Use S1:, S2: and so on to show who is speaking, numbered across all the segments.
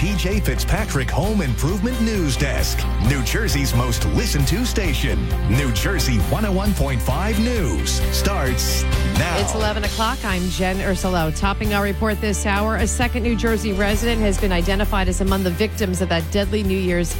S1: PJ Fitzpatrick Home Improvement News Desk. New Jersey's most listened to station. New Jersey 101.5 News starts now.
S2: It's 11 o'clock. I'm Jen Ursulo. Topping our report this hour, a second New Jersey resident has been identified as among the victims of that deadly New Year's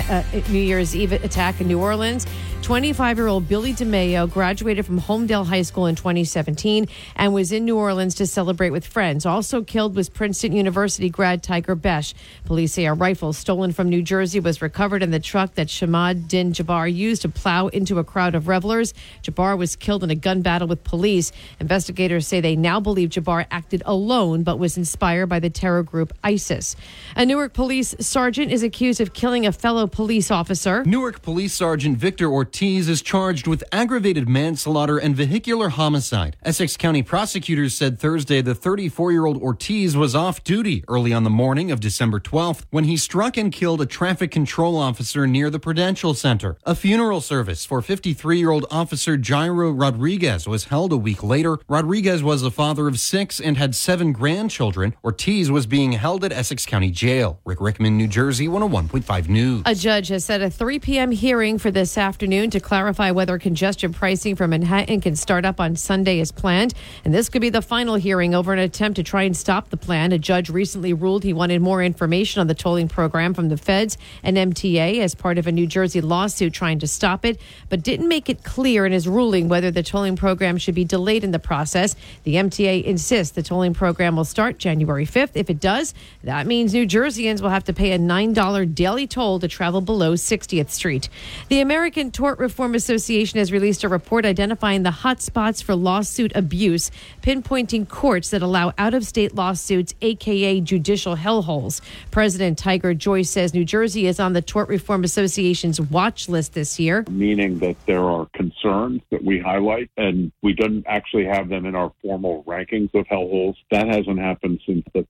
S2: Eve attack in New Orleans. 25-year-old Billy DeMayo graduated from Homedale High School in 2017 and was in New Orleans to celebrate with friends. Also killed was Princeton University grad Tiger Besh. Police say a rifle stolen from New Jersey was recovered in the truck that Shamad Din Jabbar used to plow into a crowd of revelers. Jabbar was killed in a gun battle with police. Investigators say they now believe Jabbar acted alone but was inspired by the terror group ISIS. A Newark police sergeant is accused of killing a fellow police officer.
S3: Newark Police Sergeant Victor Ortiz is charged with aggravated manslaughter and vehicular homicide. Essex County prosecutors said Thursday the 34-year-old Ortiz was off duty early on the morning of December 12th when he struck and killed a traffic control officer near the Prudential Center. A funeral service for 53-year-old Officer Jairo Rodriguez was held a week later. Rodriguez was the father of 6 and had 7 grandchildren. Ortiz was being held at Essex County Jail. Rick Rickman, New Jersey, 101.5 News.
S2: A judge has set a 3 p.m. hearing for this afternoon to clarify whether congestion pricing for Manhattan can start up on Sunday as planned. And this could be the final hearing over an attempt to try and stop the plan. A judge recently ruled he wanted more information on the tolling program from the feds and MTA as part of a New Jersey lawsuit trying to stop it, but didn't make it clear in his ruling whether the tolling program should be delayed in the process. The MTA insists the tolling program will start January 5th. If it does, that means New Jerseyans will have to pay a $9 daily toll to travel below 60th Street. The American Tort Reform Association has released a report identifying the hot spots for lawsuit abuse, pinpointing courts that allow out-of-state lawsuits, a.k.a. judicial hellholes. President Tiger Joyce says New Jersey is on the Tort Reform Association's watch list this year.
S4: Meaning that there are concerns that we highlight, and we don't actually have them in our formal rankings of hellholes. That hasn't happened since the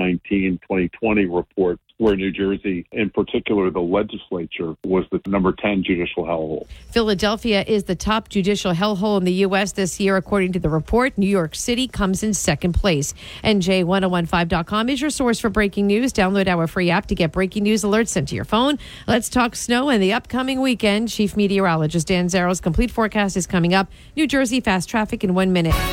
S4: 2019-2020 report, where New Jersey, in particular the legislature, was the number 10 judicial hellhole.
S2: Philadelphia is the top judicial hellhole in the U.S. this year, according to the report. New York City comes in second place. NJ1015.com is your source for breaking news. Download our free app to get breaking news alerts sent to your phone. Let's talk snow and the upcoming weekend. Chief Meteorologist Dan Zarrow's complete forecast is coming up. New Jersey fast traffic in 1 minute.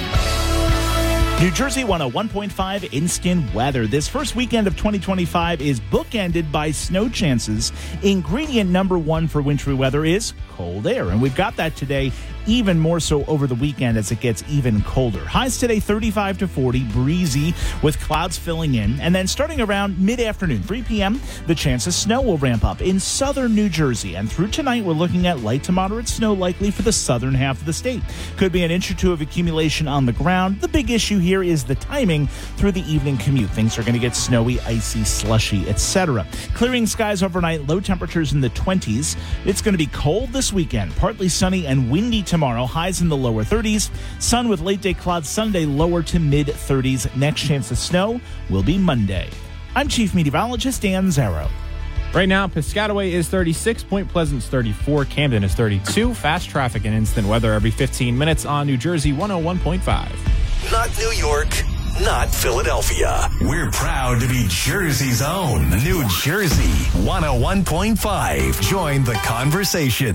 S5: New Jersey 101.5 instant weather. This first weekend of 2025 is bookended by snow chances. Ingredient number 1 for wintry weather is cold air, and we've got that today, even more so over the weekend as it gets even colder. Highs today 35 to 40, breezy with clouds filling in, and then starting around mid-afternoon, 3 p.m., the chance of snow will ramp up in southern New Jersey, and through tonight we're looking at light to moderate snow likely for the southern half of the state. Could be an inch or two of accumulation on the ground. The big issue here is the timing through the evening commute. Things are going to get snowy, icy, slushy, etc. Clearing skies overnight, low temperatures in the 20s. It's going to be cold this weekend, partly sunny and windy tomorrow, highs in the lower 30s. Sun with late day clouds Sunday, lower to mid 30s. Next chance of snow will be Monday. I'm Chief Meteorologist Dan Zarrow.
S6: Right now, Piscataway is 36, Point Pleasant's 34, Camden is 32. Fast traffic and instant weather every 15 minutes on New Jersey 101.5.
S1: Not New York, not Philadelphia. We're proud to be Jersey's own New Jersey 101.5. Join the conversation.